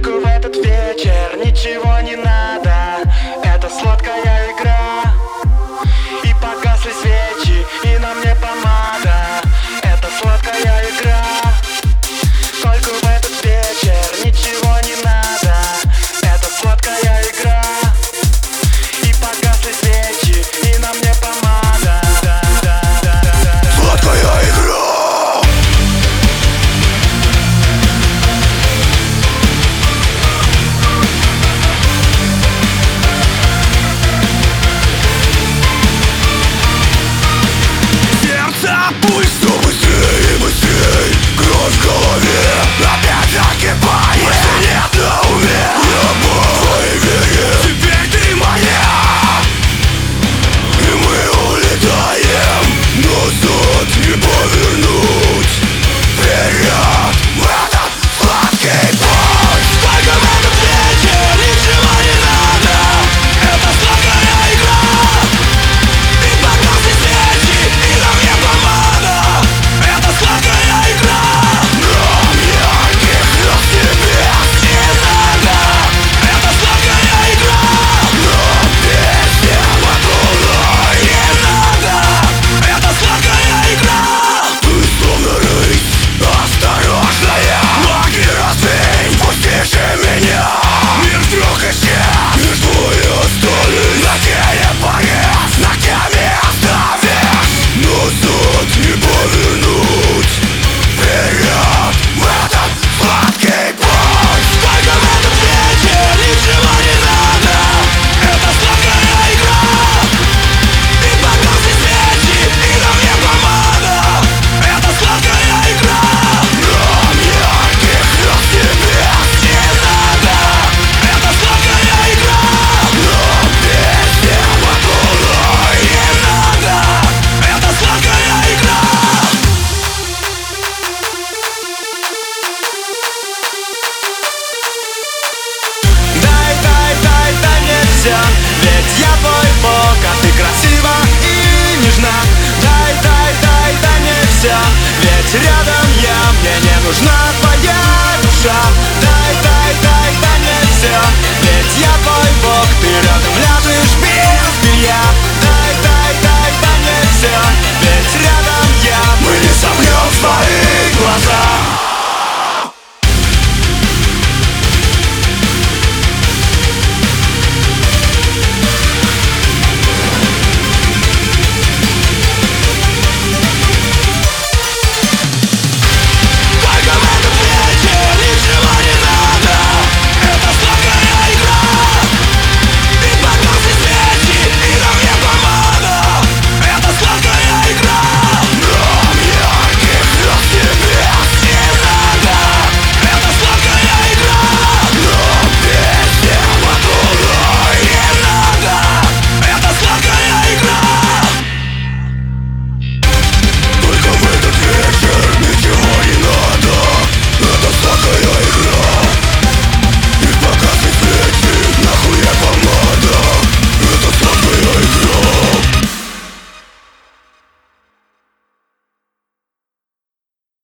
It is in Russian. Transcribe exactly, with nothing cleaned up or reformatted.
Только в этот вечер ничего не надо. Это сладкая игра. И погасли свечи, и на мне помада. Это сладкая игра. Только в этот вечер ничего не надо. Это сладкая игра. И погасли свечи, и на мне помада. Сладкая игра. Пусть все быстрее и быстрее. Кровь в голове опять закипает. Мысли нет на уме. Я в твоей вере. Теперь ты моя. И мы улетаем. Назад не повернуть. Вперед в этот сладкий путь. Только в этот вечер ничего не надо. Это сладкая игра. И погасли свечи, и на мне помада. Это сладкая игра. Нам ярких звезд небес не надо. Это сладкая игра. Нам песням от луны не надо. Это сладкая игра. Ты словно рысь, осторожная. Ноги раздвинь, пусти же меня. Мир вдруг исчез, лишь твои остались. На теле порез, ногтями оставишь. Назад не повернуть. Вперед в этот сладкий путь. Только в этот вечер ничего не надо. Это сладкая игра. И погасли свечи, и на мне помада. Это сладкая игра. Нам ярких звезд небес не надо. Это сладкая игра. Нам песням от луны не надо. Это сладкая игра. Дай, дай, дай, дай мне все. Ведь я твой бог, а ты красива и нежна. Дай, дай, дай, дай мне все. Ведь рядом я, мне не нужна твоя